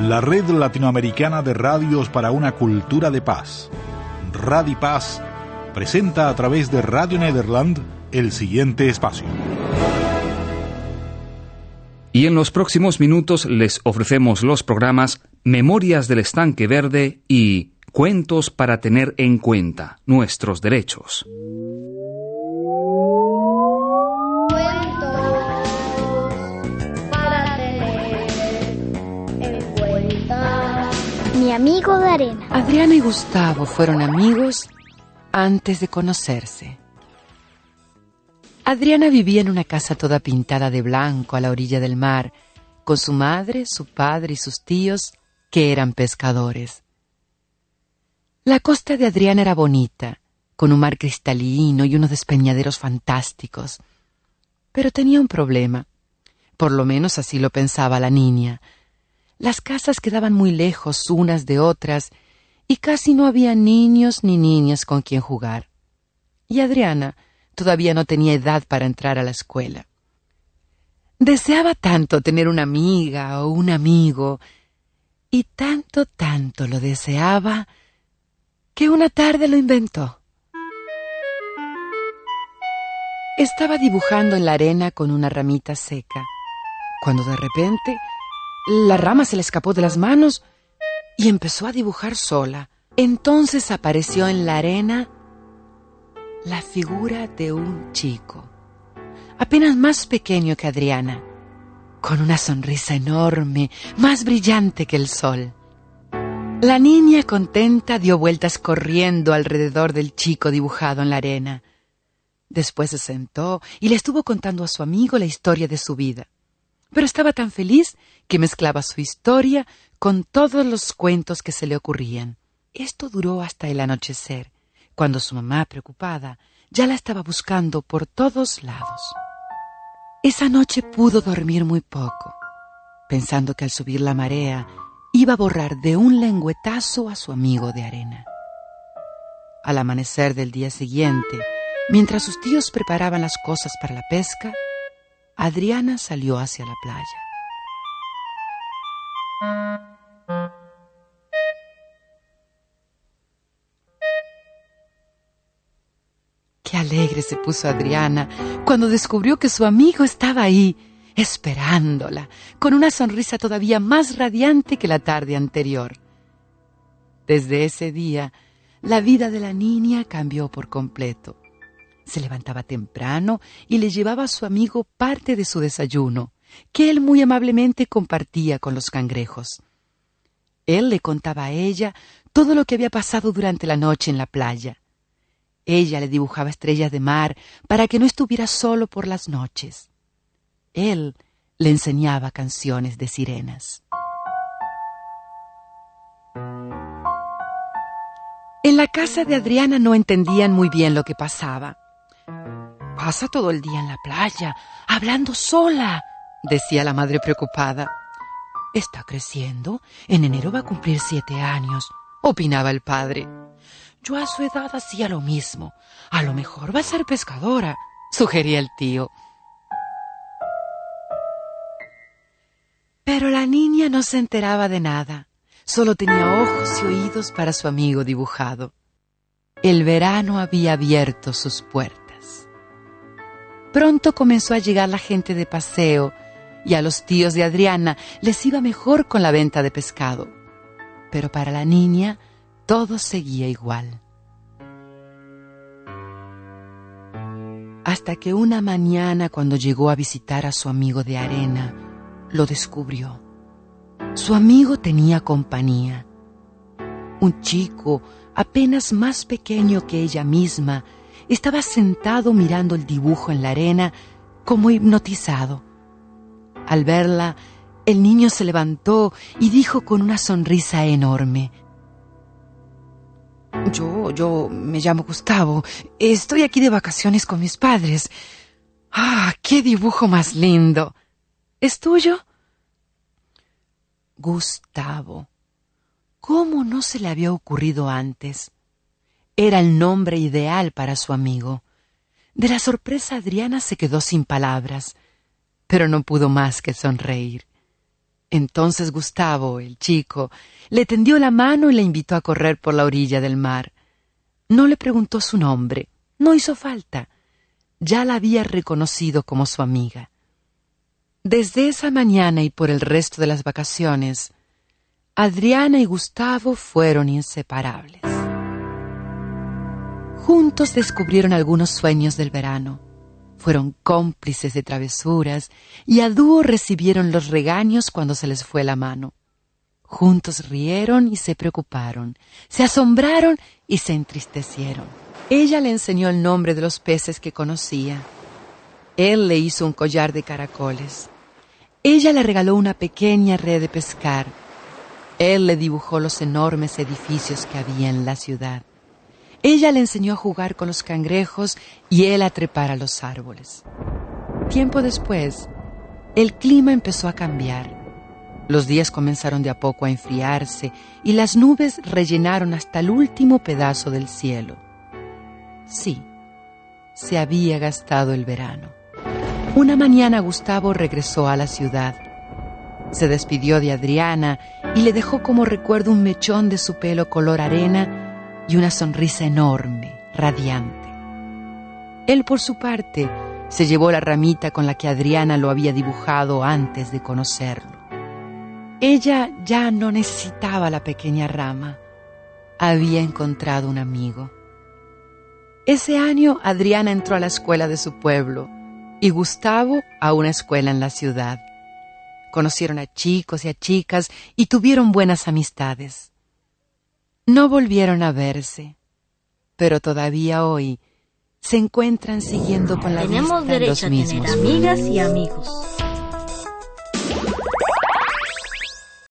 La Red Latinoamericana de Radios para una Cultura de Paz, Radipaz, presenta a través de Radio Nederland el siguiente espacio. Y en los próximos minutos les ofrecemos los programas Memorias del Estanque Verde y Cuentos para tener en cuenta nuestros derechos. Mi amigo de arena. Adriana y Gustavo fueron amigos antes de conocerse. Adriana vivía en una casa toda pintada de blanco a la orilla del mar, con su madre, su padre y sus tíos, que eran pescadores. La costa de Adriana era bonita, con un mar cristalino y unos despeñaderos fantásticos. Pero tenía un problema. Por lo menos así lo pensaba la niña. Las casas quedaban muy lejos unas de otras y casi no había niños ni niñas con quien jugar. Y Adriana todavía no tenía edad para entrar a la escuela. Deseaba tanto tener una amiga o un amigo, y tanto lo deseaba, que una tarde lo inventó. Estaba dibujando en la arena con una ramita seca, cuando de repente la rama se le escapó de las manos y empezó a dibujar sola. Entonces apareció en la arena la figura de un chico, apenas más pequeño que Adriana, con una sonrisa enorme, más brillante que el sol. La niña, contenta, dio vueltas corriendo alrededor del chico dibujado en la arena. Después se sentó y le estuvo contando a su amigo la historia de su vida. Pero estaba tan feliz que mezclaba su historia con todos los cuentos que se le ocurrían. Esto duró hasta el anochecer, cuando su mamá, preocupada, ya la estaba buscando por todos lados. Esa noche pudo dormir muy poco, pensando que al subir la marea iba a borrar de un lengüetazo a su amigo de arena. Al amanecer del día siguiente, mientras sus tíos preparaban las cosas para la pesca, Adriana salió hacia la playa. Qué alegre se puso Adriana cuando descubrió que su amigo estaba ahí, esperándola, con una sonrisa todavía más radiante que la tarde anterior. Desde ese día, la vida de la niña cambió por completo. Se levantaba temprano y le llevaba a su amigo parte de su desayuno, que él muy amablemente compartía con los cangrejos. Él le contaba a ella todo lo que había pasado durante la noche en la playa. Ella le dibujaba estrellas de mar para que no estuviera solo por las noches. Él le enseñaba canciones de sirenas. En la casa de Adriana no entendían muy bien lo que pasaba. «Pasa todo el día en la playa, hablando sola», decía la madre preocupada. «Está creciendo, en enero va a cumplir 7 años», opinaba el padre. «Yo a su edad hacía lo mismo, a lo mejor va a ser pescadora», sugería el tío. Pero la niña no se enteraba de nada, solo tenía ojos y oídos para su amigo dibujado. El verano había abierto sus puertas. Pronto comenzó a llegar la gente de paseo y a los tíos de Adriana les iba mejor con la venta de pescado. Pero para la niña todo seguía igual. Hasta que una mañana, cuando llegó a visitar a su amigo de arena, lo descubrió. Su amigo tenía compañía. Un chico apenas más pequeño que ella misma estaba sentado mirando el dibujo en la arena como hipnotizado. Al verla, el niño se levantó y dijo con una sonrisa enorme: Yo me llamo Gustavo. Estoy aquí de vacaciones con mis padres. ¡Ah, qué dibujo más lindo! ¿Es tuyo? Gustavo. ¿Cómo no se le había ocurrido antes? Era el nombre ideal para su amigo. De la sorpresa, Adriana se quedó sin palabras, pero no pudo más que sonreír. Entonces Gustavo, el chico, le tendió la mano y le invitó a correr por la orilla del mar. No le preguntó su nombre, no hizo falta. Ya la había reconocido como su amiga. Desde esa mañana y por el resto de las vacaciones, Adriana y Gustavo fueron inseparables. Juntos descubrieron algunos sueños del verano. Fueron cómplices de travesuras y a dúo recibieron los regaños cuando se les fue la mano. Juntos rieron y se preocuparon, se asombraron y se entristecieron. Ella le enseñó el nombre de los peces que conocía. Él le hizo un collar de caracoles. Ella le regaló una pequeña red de pescar. Él le dibujó los enormes edificios que había en la ciudad. Ella le enseñó a jugar con los cangrejos y él a trepar a los árboles. Tiempo después, el clima empezó a cambiar. Los días comenzaron de a poco a enfriarse y las nubes rellenaron hasta el último pedazo del cielo. Sí, se había gastado el verano. Una mañana Gustavo regresó a la ciudad. Se despidió de Adriana y le dejó como recuerdo un mechón de su pelo color arena y una sonrisa enorme, radiante. Él, por su parte, se llevó la ramita con la que Adriana lo había dibujado antes de conocerlo. Ella ya no necesitaba la pequeña rama. Había encontrado un amigo. Ese año Adriana entró a la escuela de su pueblo y Gustavo a una escuela en la ciudad. Conocieron a chicos y a chicas y tuvieron buenas amistades. No volvieron a verse, pero todavía hoy se encuentran siguiendo con la vista Tenemos los derecho a mismos. tener amigas y amigos.